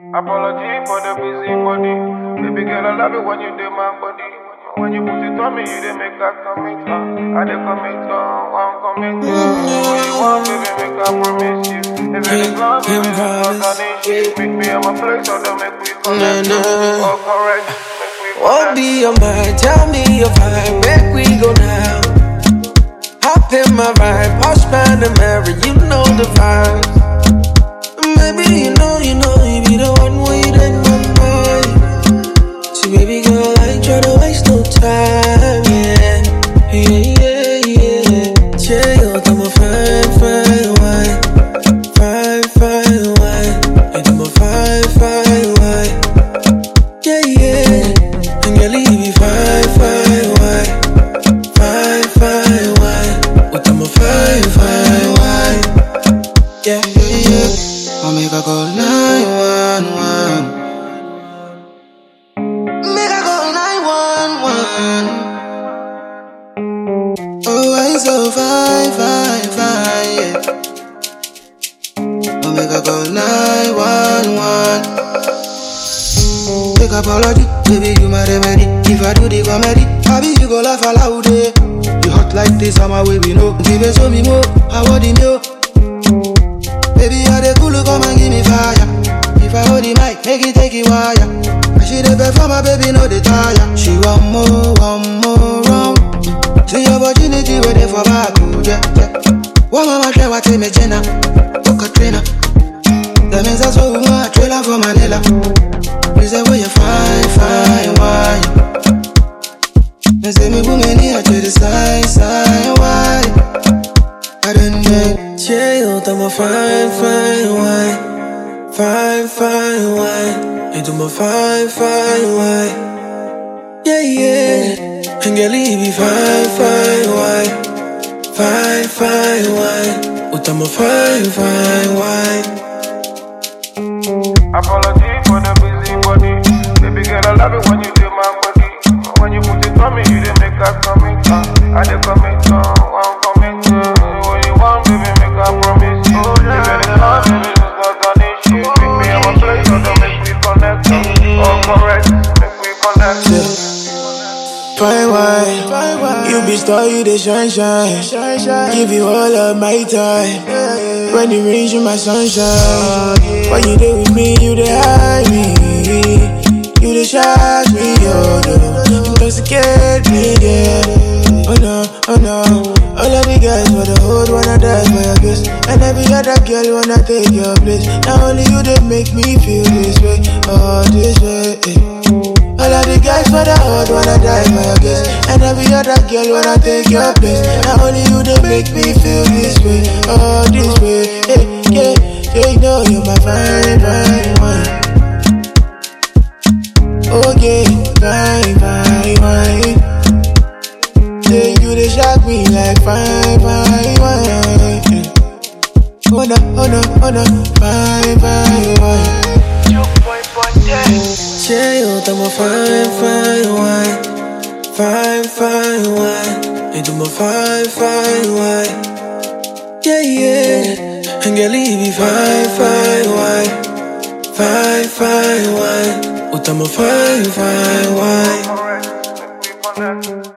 Apology for the busy body. Baby girl, I love it when you do my body. When you put it on me, you didn't make that commit. I did commit, one commit. What you want, baby, make I promise you. If it is love, baby, it's not an issue. Make me on my place, so don't make me connect. Oh, correct. Won't be your mind, tell me your vibe, where we go now. Hop in my ride, Porsche Panamera, you know the vibes. Maybe you know, you be the one waiting my mind. So baby girl, I ain't tryna waste no time, yeah. Yeah, yo, I'm a fine wine. Fine wine. And I'm a fine wine. Yeah. And girl, you be fine wine. Fine wine. But I'm a fine wine. Yeah. I'll make her call 911. Make her call 911. Oh, I'm so fine, yeah. I'll make her call 911. Take apology, baby, you my remedy. If I do the comedy, happy you go laugh aloud. You hot like this, I'm away, we know. Give it to me more, I want the milk. Baby, I dey cool, come and give me fire. If I hold the mic, make it take it wire. And she dey perform, my baby, no dey tire. She want more round. See your opportunity waiting for back, yeah. One mama try what me Jenna, oh Katrina. That means that's what we want, trailer for Manila. Please say where you fine wine. And say me woman here to the side, why? I don't know. Yeah, I'm a fine wine. Fine wine. And I'm a fine wine. Yeah. And girl, you be fine wine. Fine wine. But I'm a fine wine. Apology for the busy body. Baby girl, I love it when you do my body. When you put it on me, you didn't make that commit. I did commit, one commit. What you want, baby, make I promise you. If it is love, baby, it's not an issue. Make me on my place, so don't make me connect. Oh, correct, make me connect. Fine wine, you be star, you the shine. Give you all of my time. When it rains, you my sunshine. When you there with me, you the hide me. You the charge me, you intoxicate me, yeah. Oh no. All of the guys for the hood wanna die for your kiss. And every other girl wanna take your place. Not only you, they make me feel this way, oh this way, All of the guys for the hood wanna die for your kiss. And every other girl wanna take your place. Not only you, they make me feel this way, oh this way, yeah. You know you're my fine wine. Oh yeah, fine wine. Yeah, you they shock me like fine wine. Oh no, fine wine. Yeah, I'm a fine wine. Fine wine. And I'm a fine wine. Yeah. And girl, you be fine wine. Fine wine. But I'm a fine wine. Correct, make me connect.